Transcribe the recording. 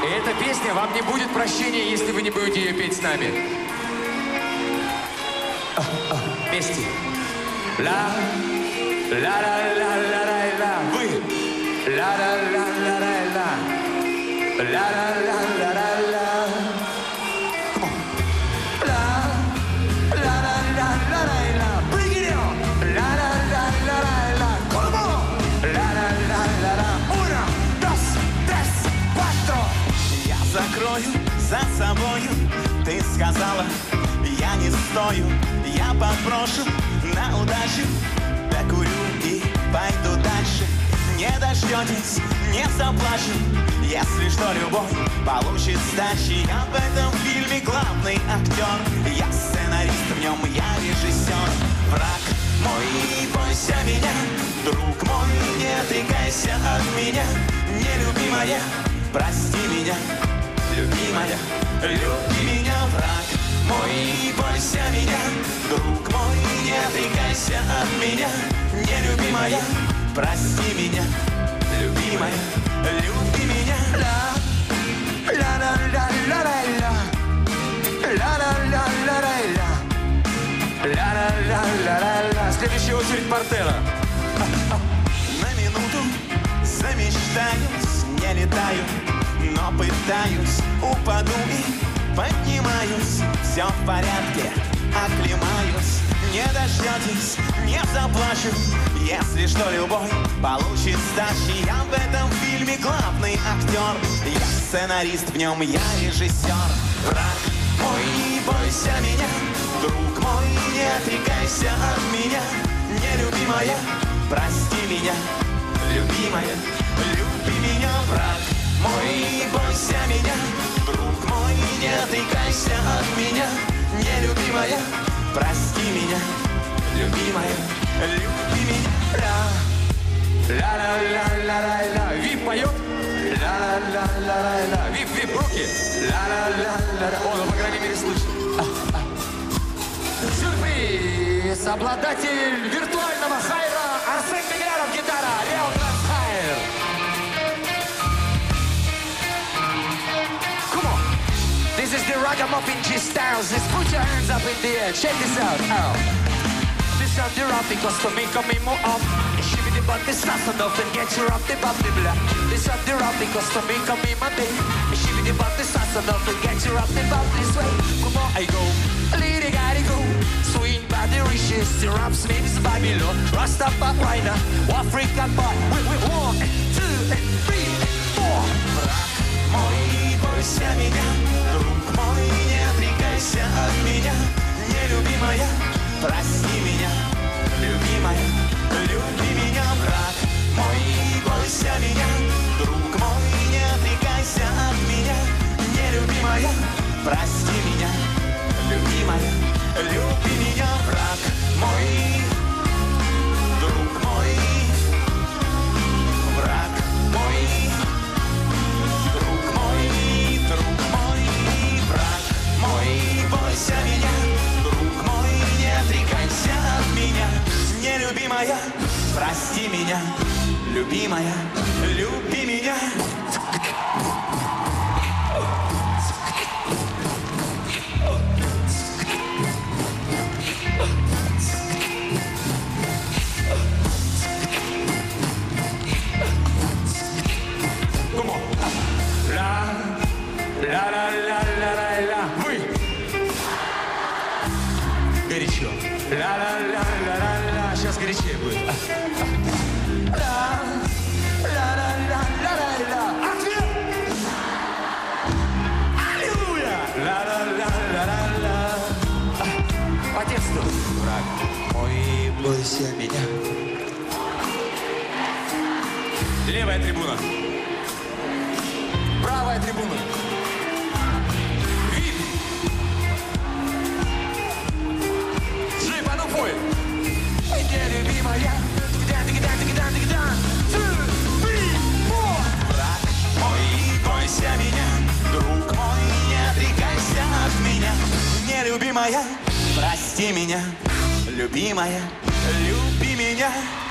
эта песня вам не будет прощения, если вы не будете ее петь с нами. Вместе. Ла, ла, ла, ла, ла, ла, ла. Вы. Ла, ла, ла, ла, ла, ла. Ла, ла, ла, ла, ла, ла. Ла, ла, ла, ла, ла, ла, ла. Bring it on. Ла, ла, ла, ла, ла, ла. Come on. Ла, ла, ла, ла, ла. Uno, dos, tres, cuatro. Я закрою за собою, ты сказала, я не стою, я подброшу на удачу, докурю и пойду дальше. Не дождетесь, не заплачу, если что, любовь получит сдачи. Я в этом фильме главный актер, я сценарист, в нем я режиссер. Враг мой, не бойся меня, друг мой, не отрекайся от меня. Нелюбимая, прости меня, любимая, люби меня, враг мой, не бойся меня, друг мой, не отрекайся от меня. Нелюбимая, прости меня, любимая, люби меня. Ла, ла, ла, ла, ла, ла. Ла, ла, ла, ла, ла, ла. Ла, ла, ла, ла, ла, ла. Следующая очередь Портера. На минуту замечтаюсь, не летаю, но пытаюсь, упаду и поднимаюсь. Все в порядке, оклемаюсь. Не дождетесь, не заплачу, если что, любовь получит сдачи. Я в этом фильме главный актер, я сценарист, в нем я режиссер. Враг мой, не бойся меня, друг мой, не отрекайся от меня. Нелюбимая, прости меня, любимая, люби меня, враг мой, не бойся меня, друг мой, не отрекайся от меня. Нелюбимая, прости меня, любимая, люби меня. Ла, ла, ла, ла, ла, ла. Вип поет. Ла, ла, ла, ла, ла, ла. Вип, вип, руки. Ла, ла, ла, ла, ла. Он, по крайней мере, слышит. Сюрприз! Обладатель виртуального хайра Арсен Мигляров, гитара, Реал Трансхайр. Come on. This is the Ragamuffin G Styles. Let's put your hands up in the air. Check this out. Oh. This is the rap because to me coming more up. Shiver the butt, this stuff enough and get you up the butt, the blah. This is the rap because to me coming my day. Shiver the butt, this stuff enough and get you up the butt this way. Come on, I go. Lady gotta go. Swing by the riches. The rap name's Babylon. Rastafari, African boy. We 1, 2, 3, 4. Враг мой, не бойся меня, друг мой, не отрекайся от меня. Нелюбимая, прости меня, любимая, люби меня, враг мой, не бойся меня, друг мой, не отрекайся от меня. Нелюбимая, прости меня, любимая, люби меня, враг мой, друг мой, враг мой, друг мой, враг мой, не бойся меня, друг мой, не отрекайся от меня. Нелюбимая, прости меня, любимая, люби меня. Ла-ла-ла-ла-ла-ла. Вы. Горячо. Ла-ла-ла-ла-ла-ла. Сейчас горячее будет. Ла-ла-ла-ла-ла-ла. Ответ. Аллилуйя. Ла-ла-ла-ла-ла-ла. По тексту. Враг мой, бойся меня. Левая трибуна. Правая трибуна. Вип. Джип, а ну пой. Нелюбимая. Враг мой, не бойся меня, друг мой, не отрекайся от меня. Нелюбимая, прости меня, любимая, люби меня.